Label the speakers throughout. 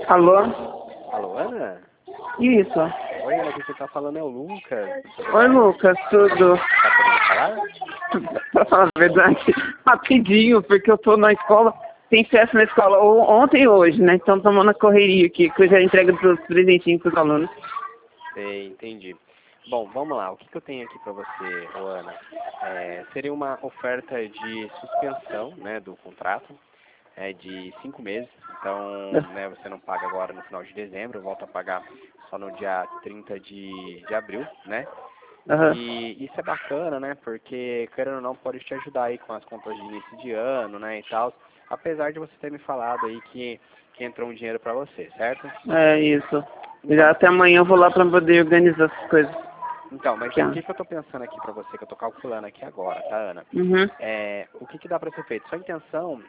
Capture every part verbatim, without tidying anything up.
Speaker 1: Alô?
Speaker 2: Alô, Ana?
Speaker 1: Isso.
Speaker 2: Oi, Ana, quem você tá falando é o Lucas.
Speaker 1: Oi, Lucas, tudo?
Speaker 2: Tá podendo falar?
Speaker 1: Pra falar a verdade, rapidinho, porque eu tô na escola, tem festa na escola ou- ontem e hoje, né? Então estamos na correria aqui, que eu já entrego os presentinhos pros alunos.
Speaker 2: Sei, entendi. Bom, vamos lá. O que, que eu tenho aqui para você, ô, Ana? É, seria uma oferta de suspensão, né, do contrato, é, de cinco meses. Então, né, você não paga agora no final de dezembro, volta a pagar só no dia trinta de, de abril, né?
Speaker 1: Aham.
Speaker 2: E isso é bacana, né? Porque, querendo ou não, pode te ajudar aí com as contas de início de ano, né, e tal. Apesar de você ter me falado aí que, que entrou um dinheiro para você, certo?
Speaker 1: É isso. Já
Speaker 2: Então,
Speaker 1: até amanhã eu vou lá pra poder organizar essas coisas.
Speaker 2: Então, mas
Speaker 1: Aqui,
Speaker 2: o
Speaker 1: ó.
Speaker 2: que, que eu tô pensando aqui pra você, que eu tô calculando aqui agora, tá, Ana?
Speaker 1: Uhum.
Speaker 2: É, o que, que dá pra ser feito? Sua intenção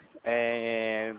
Speaker 2: é,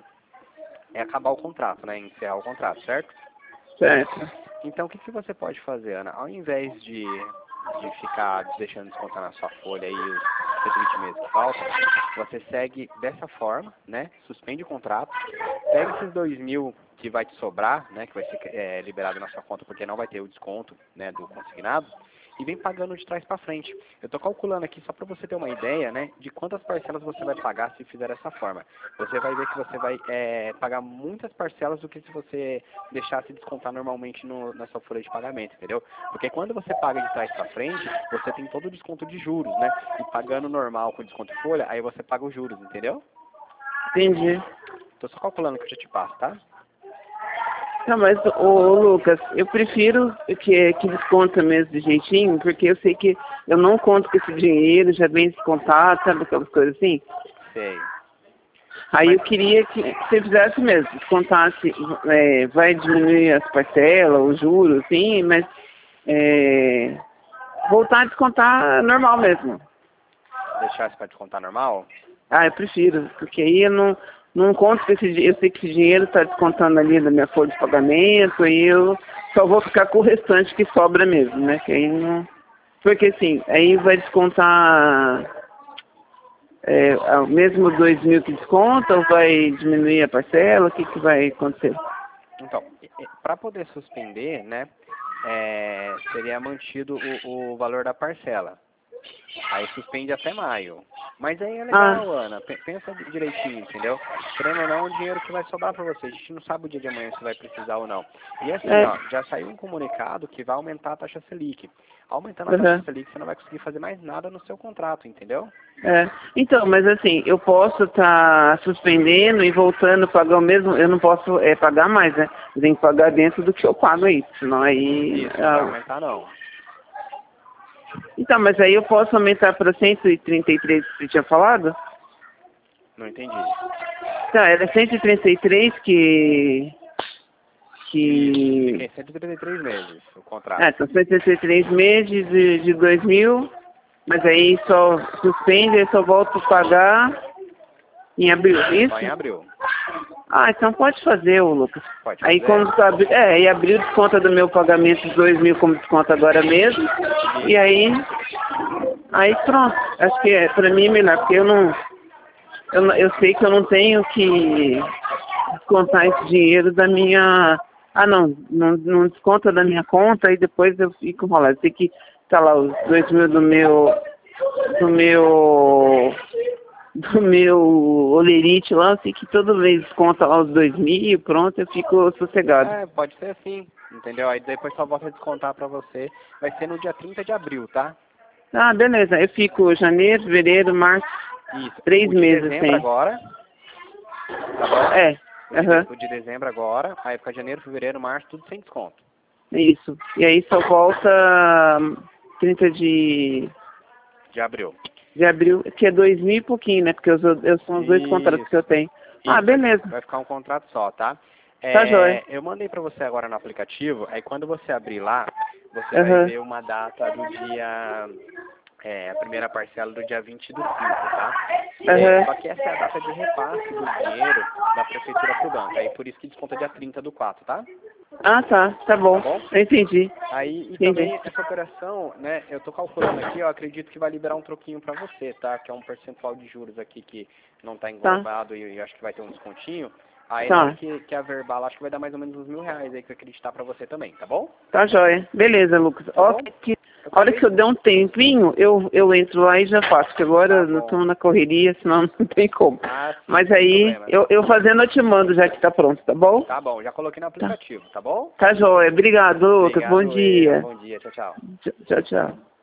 Speaker 2: é acabar o contrato, né? Encerrar o contrato, certo?
Speaker 1: Certo.
Speaker 2: Então, o que, que você pode fazer, Ana? Ao invés de, de ficar deixando descontar na sua folha aí os cento e vinte meses que faltam, você segue dessa forma, né? Suspende o contrato, pega esses dois mil que vai te sobrar, né? Que vai ser é, liberado na sua conta porque não vai ter o desconto, né? Do consignado. E vem pagando de trás para frente. Eu estou calculando aqui só para você ter uma ideia, né, de quantas parcelas você vai pagar se fizer dessa forma. Você vai ver que você vai é, pagar muitas parcelas do que se você deixasse descontar normalmente no, na sua folha de pagamento, entendeu? Porque quando você paga de trás para frente, você tem todo o desconto de juros, né? E pagando normal com desconto de folha, aí você paga os juros, entendeu?
Speaker 1: Entendi.
Speaker 2: Estou só calculando que eu já te passo, tá?
Speaker 1: Não, mas, ô, ô, Lucas, eu prefiro que, que desconta mesmo de jeitinho, porque eu sei que eu não conto com esse dinheiro, já vem descontado, sabe aquelas coisas assim?
Speaker 2: Sei.
Speaker 1: Aí
Speaker 2: Mas
Speaker 1: eu queria que você fizesse mesmo, descontasse, é, vai diminuir as parcelas, os juros, sim, mas é, voltar a descontar normal mesmo.
Speaker 2: deixasse para descontar normal?
Speaker 1: Ah, eu prefiro, porque aí eu não, não conto com esse dinheiro, eu sei que esse dinheiro está descontando ali da minha folha de pagamento, e eu só vou ficar com o restante que sobra mesmo, né? Que aí não. Porque assim, aí vai descontar é, ao mesmo dois mil que desconta ou vai diminuir a parcela? O que, que vai acontecer?
Speaker 2: Então, para poder suspender, né, é, seria mantido o, o valor da parcela. Aí suspende até maio. Mas aí é
Speaker 1: Ah,
Speaker 2: legal, Ana. Pe- Pensa direitinho, entendeu? Querendo ou não, é um dinheiro que vai sobrar para você. A gente não sabe o dia de amanhã se vai precisar ou não. E assim,
Speaker 1: é,
Speaker 2: ó, já saiu um comunicado que vai aumentar a taxa Selic. Aumentando a taxa
Speaker 1: uhum,
Speaker 2: Selic, você não vai conseguir fazer mais nada no seu contrato, entendeu?
Speaker 1: é. Então, mas assim, eu posso estar suspendendo e voltando a pagar o mesmo, eu não posso é, pagar mais, né? Eu tenho que pagar dentro do que eu pago aí, senão aí.
Speaker 2: Isso, não vai
Speaker 1: ah,
Speaker 2: aumentar não.
Speaker 1: Então, mas aí eu posso aumentar para cento e trinta e três que você tinha falado?
Speaker 2: Não entendi.
Speaker 1: Então, era cento e trinta e três que.
Speaker 2: Isso, fica
Speaker 1: que.
Speaker 2: em cento e trinta e três meses o contrato.
Speaker 1: Ah, então cento e trinta e três meses de, de dois mil, mas aí só suspende, aí só volto a pagar em abril,
Speaker 2: Só em
Speaker 1: isso?
Speaker 2: abril.
Speaker 1: Ah, então pode fazer, ô Lucas.
Speaker 2: Pode
Speaker 1: Aí
Speaker 2: fazer?
Speaker 1: quando tu abrir, é, aí abriu desconta do meu pagamento de dois mil como desconto agora mesmo. E
Speaker 2: Isso.
Speaker 1: aí, aí pronto. Acho que é, pra mim é melhor, porque eu não, eu, não- eu sei que eu não tenho que descontar esse dinheiro da minha. Ah não, não, não desconta da minha conta e depois eu fico enrolado. Tem que tá lá os dois mil do meu. Do meu. Do meu olerite lá, eu sei que toda vez desconta lá os dois mil, pronto, eu fico sossegado.
Speaker 2: É, pode ser assim, entendeu? Aí depois só volta a descontar pra você. Vai ser no dia trinta de abril, tá?
Speaker 1: Ah, beleza, eu fico janeiro, fevereiro, março,
Speaker 2: Isso.
Speaker 1: três
Speaker 2: O de
Speaker 1: meses
Speaker 2: dezembro
Speaker 1: sem.
Speaker 2: agora, tá bom?
Speaker 1: É,
Speaker 2: O de, de-
Speaker 1: aham,
Speaker 2: o de dezembro agora, aí fica janeiro, fevereiro, março, tudo sem desconto.
Speaker 1: isso. E aí só volta hum, trinta de,
Speaker 2: De abril.
Speaker 1: de abril, que é dois mil e pouquinho, né? Porque eu, sou- eu são os dois contratos que eu
Speaker 2: Isso.
Speaker 1: tenho. Ah,
Speaker 2: Isso, vai,
Speaker 1: beleza,
Speaker 2: vai ficar um contrato só, tá?
Speaker 1: tá jóia.
Speaker 2: É, eu mandei pra você agora no aplicativo, aí quando você abrir lá, você vai
Speaker 1: Aham,
Speaker 2: ver uma data do dia, é, a primeira parcela do dia vinte do cinco, tá? É,
Speaker 1: aham.
Speaker 2: só que essa é a data de repasse do dinheiro da prefeitura pro banco, aí por isso que desconta dia trinta do quatro, tá?
Speaker 1: Ah, tá, tá
Speaker 2: Tá
Speaker 1: bom.
Speaker 2: bom?
Speaker 1: Eu entendi,
Speaker 2: Aí, e
Speaker 1: entendi.
Speaker 2: também essa operação, né, eu tô calculando aqui, eu acredito que vai liberar um troquinho pra você, tá? Que é um percentual de juros aqui que não tá
Speaker 1: Tá,
Speaker 2: englobado e eu acho que vai ter um descontinho. Aí
Speaker 1: Tá.
Speaker 2: na hora que, que a verbal, acho que vai dar mais ou menos uns mil reais aí que eu acreditar pra você também, tá bom?
Speaker 1: Tá joia. Beleza, Lucas.
Speaker 2: Tá
Speaker 1: Ó,
Speaker 2: bom?
Speaker 1: que, a hora que eu der um tempinho, eu, eu entro lá e já faço, porque agora
Speaker 2: Tá
Speaker 1: nós
Speaker 2: bom.
Speaker 1: estamos na correria, senão não tem como.
Speaker 2: Ah, sim,
Speaker 1: Mas
Speaker 2: sem
Speaker 1: aí,
Speaker 2: problema.
Speaker 1: eu, eu fazendo, eu te mando já que tá pronto, tá bom?
Speaker 2: Tá bom, já coloquei no aplicativo, tá, bom?
Speaker 1: Tá joia. Obrigado, Lucas.
Speaker 2: Obrigado,
Speaker 1: Bom
Speaker 2: eu.
Speaker 1: dia.
Speaker 2: Bom dia, tchau, tchau.
Speaker 1: Tchau, tchau.